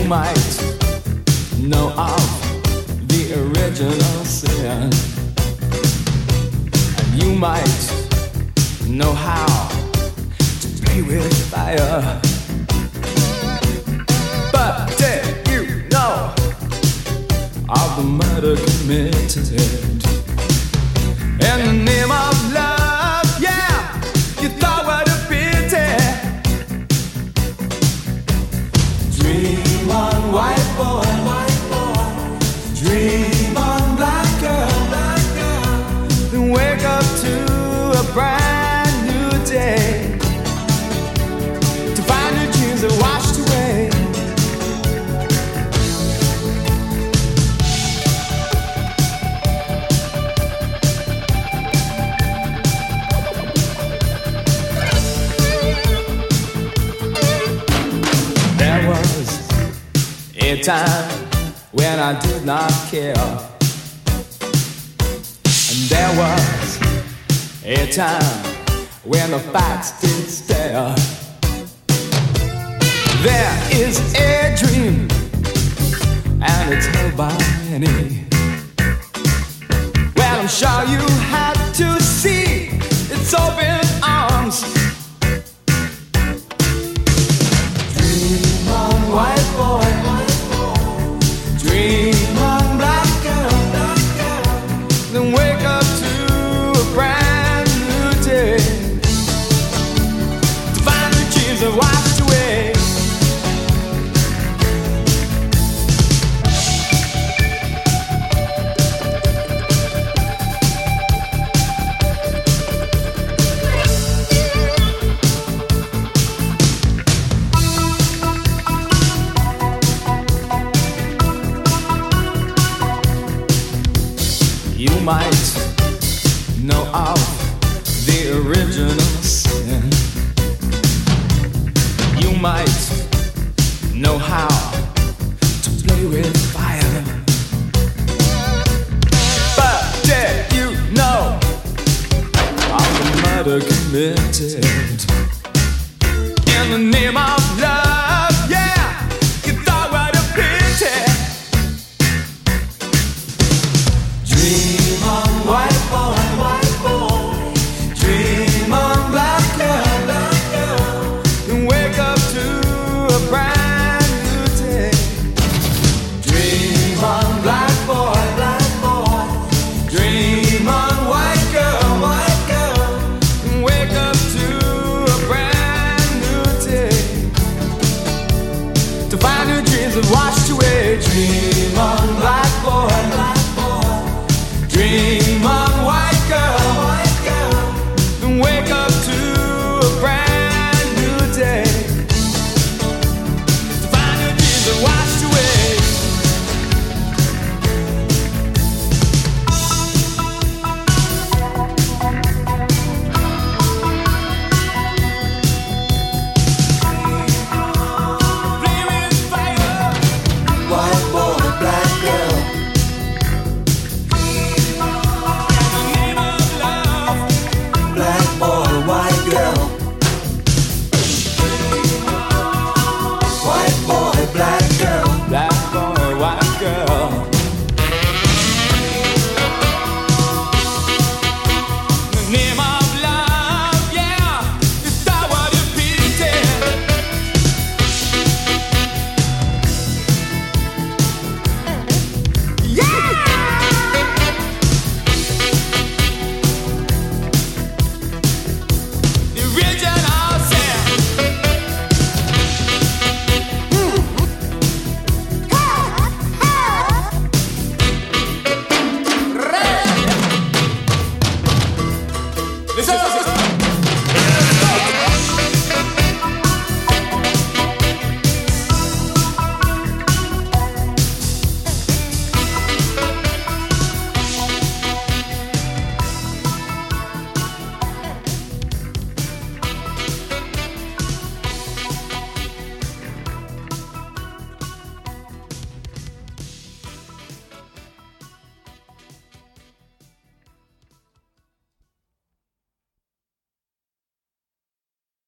might know of the original sin, and you might know how to play with fire. But did you know of the murder committed in the name of love? Yeah, you thought what a pity. Dream on, white boy, dream on, black girl, then wake up to a brand new day, to find your dreams are washed away. There was a time when I did not care, and there was a time when the facts did stare. There is a dream, and it's held by many. Well, I'm sure you had to see its open arms. Dream on, white boy, dream on, black girl, then wake up to a brand new day, to find the dreams that washed away. You might know of the original sin. You might know how to play with fire. But did you know of the murder committed in the name of